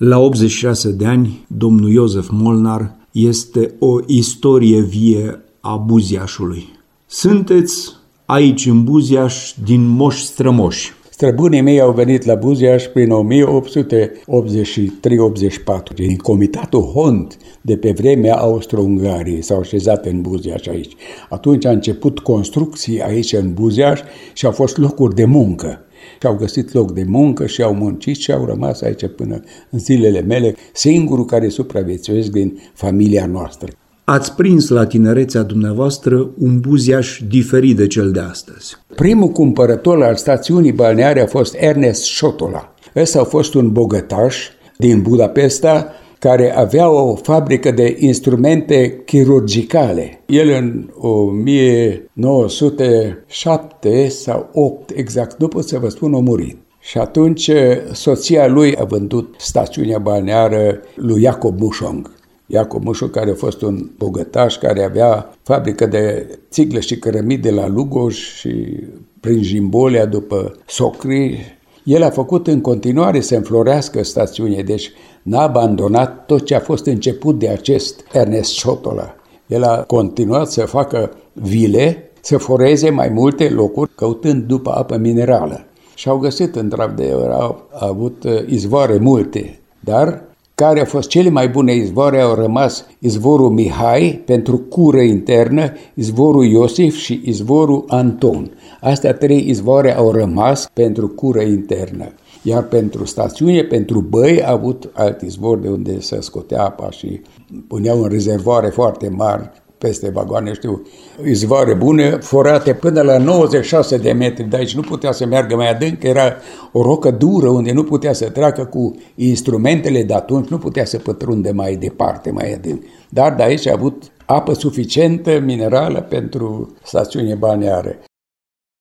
La 86 de ani, domnul Iosef Molnar este o istorie vie a Buziașului. Sunteți aici în Buziaș din moși strămoși. Străbunii mei au venit la Buziaș prin 1883-84. Din comitatul Hont de pe vremea Austro-Ungariei s-au așezat în Buziaș aici. Atunci a început construcții aici în Buziaș și au fost locuri de muncă. Și au găsit loc de muncă și au muncit și au rămas aici până în zilele mele, singurul care supraviețuiesc din familia noastră. Ați prins la tinerețea dumneavoastră un Buziaș diferit de cel de astăzi. Primul cumpărător al stațiunii balneare a fost Ernest Șotola. Ăsta a fost un bogătaș din Budapesta care avea o fabrică de instrumente chirurgicale. El în 1907 sau 8, exact, nu pot să vă spun, a murit. Și atunci soția lui a vândut stațiunea balneară lui Iacob Mușong. Iacob Mușong, care a fost un bogătaș, care avea fabrică de țigle și cărămide la Lugoj și prin Jimbolia după Socri. El a făcut în continuare să înflorească stațiunea, deci n-a abandonat tot ce a fost început de acest Ernest Șotola. El a continuat să facă vile, să foreze mai multe locuri, căutând după apă minerală. Și au găsit, într-adevăr, au avut izvoare multe, dar care au fost cele mai bune izvoare au rămas izvorul Mihai pentru cură internă, izvorul Iosif și izvorul Anton. Astea trei izvoare au rămas pentru cură internă. Iar pentru stațiune, pentru băi, a avut alt izvor de unde se scotea apa și puneau în rezervoare foarte mari peste vagoane, știu, izvoare bune, forate până la 96 de metri, de aici nu putea să meargă mai adânc, era o rocă dură unde nu putea să treacă cu instrumentele de atunci, nu putea să pătrunde mai departe, mai adânc. Dar de aici a avut apă suficientă, minerală, pentru stațiune balneară.